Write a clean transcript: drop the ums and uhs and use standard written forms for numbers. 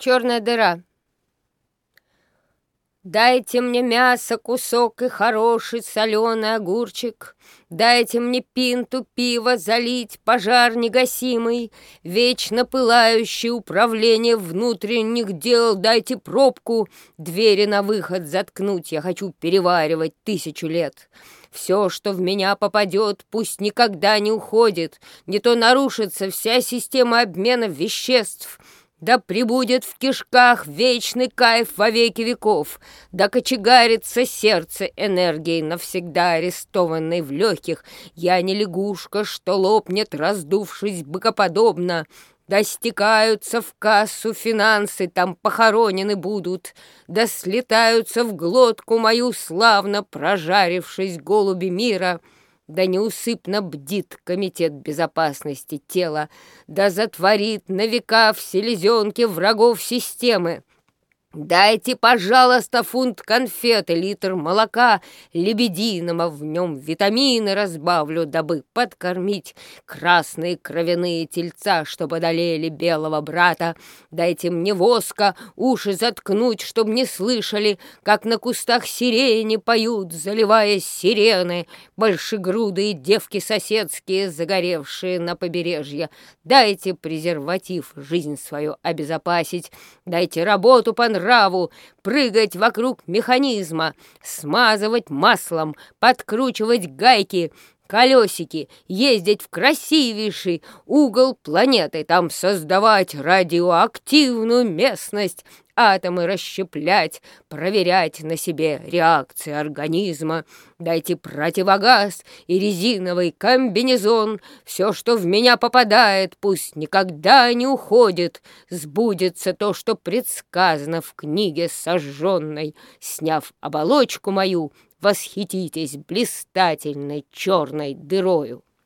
Черная дыра. Дайте мне мясо, кусок и хороший соленый огурчик. Дайте мне пинту пива залить, пожар негасимый, вечно пылающее управление внутренних дел. Дайте пробку, двери на выход заткнуть, я хочу переваривать 1000 лет. Все, что в меня попадет, пусть никогда не уходит, не то нарушится вся система обмена веществ. Да пребудет в кишках вечный кайф во веки веков, да кочегарится сердце энергией, навсегда арестованной в легких. Я не лягушка, что лопнет, раздувшись быкоподобно. Да стекаются в кассу финансы, там похоронены будут, да слетаются в глотку мою, славно прожарившись голуби мира. Да неусыпно бдит комитет безопасности тела, да затворит на века в селезенке врагов системы. Дайте, пожалуйста, фунт конфет и литр молока лебединого, в нем витамины разбавлю, дабы подкормить красные кровяные тельца, чтобы одолели белого брата. Дайте мне воска, уши заткнуть, чтоб не слышали, как на кустах сирени поют, заливаясь сирены, большегрудые девки соседские, загоревшие на побережье. Дайте презерватив, жизнь свою обезопасить, дайте работу по нраву, прыгать вокруг механизма, смазывать маслом, подкручивать гайки, колесики, ездить в красивейший угол планеты, там создавать радиоактивную местность, атомы расщеплять, проверять на себе реакции организма. Дайте противогаз и резиновый комбинезон. Все, что в меня попадает, пусть никогда не уходит. Сбудется то, что предсказано в книге сожженной. Сняв оболочку мою, восхититесь блистательной черной дырою.